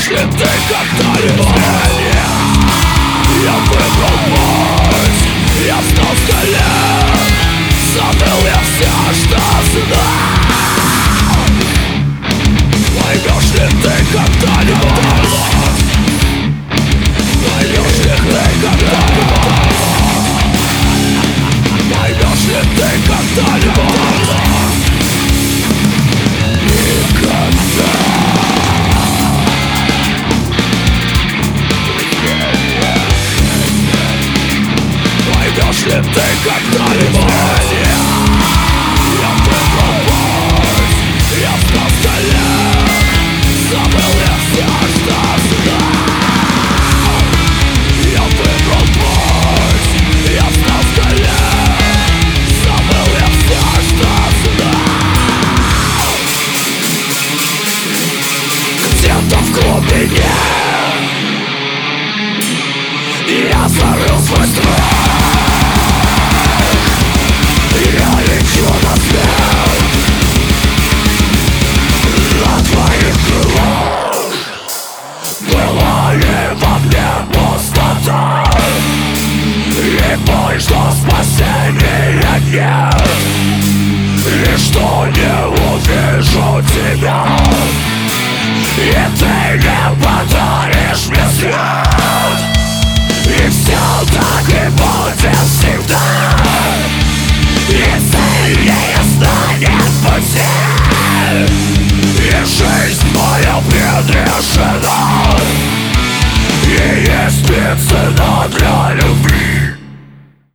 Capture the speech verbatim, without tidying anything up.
Поймешь ли ты когда-нибудь меня? Я выбрал путь, я встал с колен, забыл я все, что знал. Поймешь ли ты когда-нибудь? Поймешь ли ты когда-нибудь? Поймешь ли ты когда-нибудь? Никогда. Поймешь ли ты когда-нибудь? Я выбрал путь, я встал с колен, забыл я все, что знал. Я выбрал путь, я встал с колен, забыл я все, что знал. Где-то в глубине я зарыл свой страх. Я лечу на свет на твоих крылах. Была ли во мне пустота и боль, что спасения нет, и что не увижу тебя, и ты не подаришь мне свет. И все так и будет всегда, и цель не станет пути, и жизнь моя предрешена, и есть цена для людей.